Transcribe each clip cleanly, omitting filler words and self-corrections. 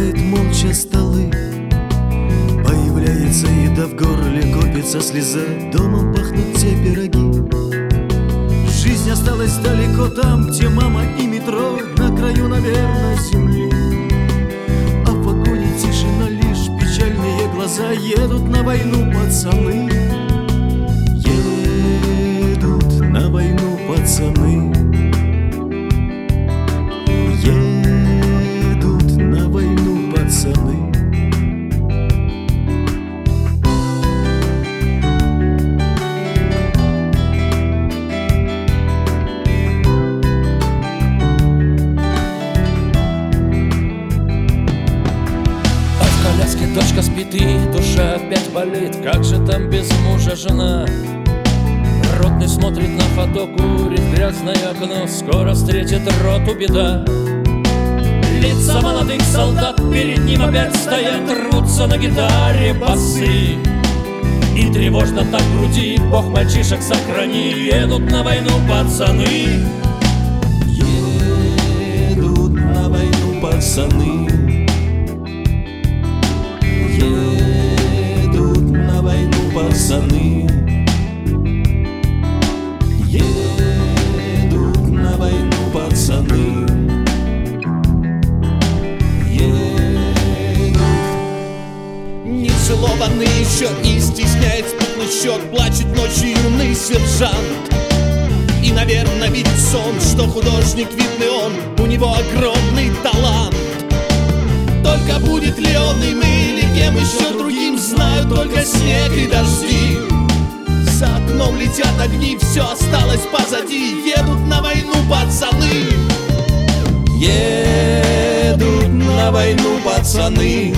накрывает молча столы. Появляется еда в горле, копится слеза, домом пахнут те пироги. Жизнь осталась далеко там, где мама и метро, на краю, наверное, земли. А в погоне тишина, лишь печальные глаза. Едут на войну пацаны, едут на войну пацаны, едут на войну пацаны. Дочка спит и душа опять болит. Как же там без мужа жена? Ротный смотрит на фото, курит грязное окно. Скоро встретит роту беда. Лица молодых солдат перед ним опять стоят, рвутся на гитаре басы. И тревожно так в груди, Бог мальчишек сохрани. Едут на войну пацаны, едут на войну пацаны, едут на войну пацаны, едут на войну пацаны, едут. Нецелованный еще и стесняет спутный счет. Плачет ночью юный сержант и, наверное, видит сон, что художник видный он, у него огромный талант. Только будет ли он им или кем еще другим, знают только снег и дожди. За окном летят огни, все осталось позади. Едут на войну пацаны, Едут на войну пацаны,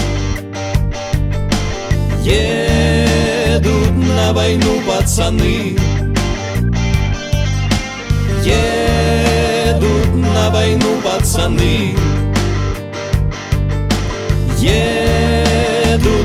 едут на войну пацаны, едут на войну пацаны, едут.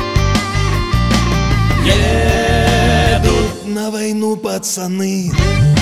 на войну пацаны.